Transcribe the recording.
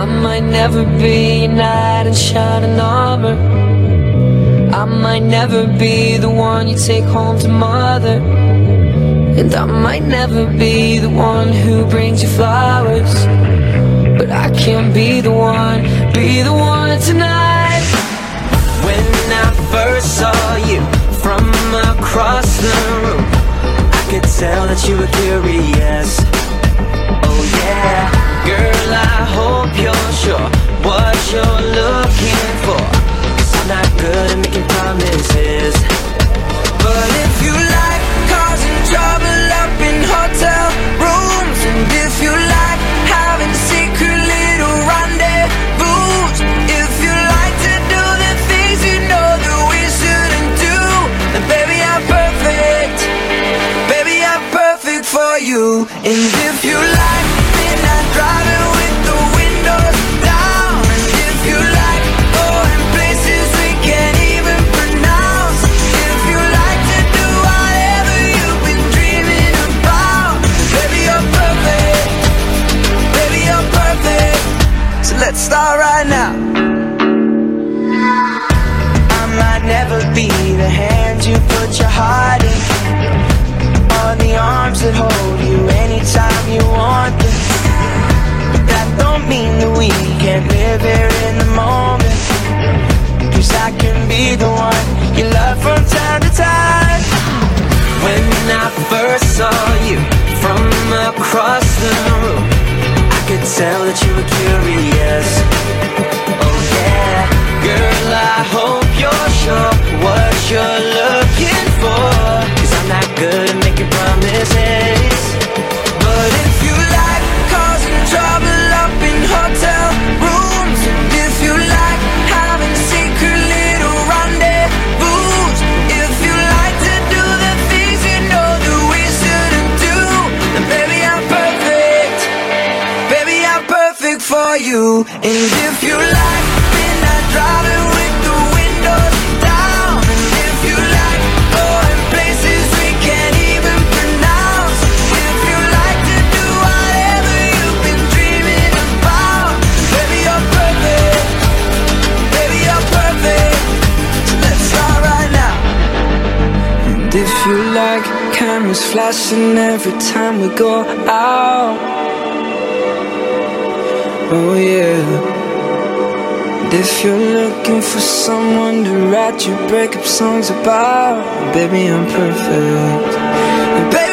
I might never be a knight in shining armor. I might never be the one you take home to mother. And I might never be the one who brings you flowers, but I can be the one tonight. When I first saw you from across the room, I could tell that you were curious. Oh yeah, girl, I hope you're sure what you're looking for, 'cause I'm not good at making promises. But if you like causing trouble up in hotel rooms, and if you like having secret little rendezvous, if you like to do the things you know that we shouldn't do, then baby, I'm perfect. Baby, I'm perfect for you. And if you like midnight driving with the windows down, and if you like going places we can't even pronounce, if you like to do whatever you've been dreaming about, baby, you're perfect. Baby, you're perfect. So let's start right now. I might never be the hand you put your heart in, or the arms that hold you anytime you want them. But that don't mean that we can't live here in the moment, 'cause I can be the one you love from time to time. When I first saw you from across the room, I could tell that you were curious. Oh yeah, girl, I hope you're sure what you're looking for, 'cause I'm not good at making promises. But if you like causing trouble up in hotel rooms, and if you like having secret little rendezvous, if you like to do the things you know that we shouldn't do, then baby, I'm perfect. Baby, I'm perfect for you. And if you like midnight driving with the windows down, and if you like going places we can't even pronounce, if you like to do whatever you've been dreaming about, baby, you're perfect. Baby, you're perfect. So let's start right now. And if you like cameras flashing every time we go out, oh yeah. And if you're looking for someone to write your breakup songs about, baby, I'm perfect. And baby,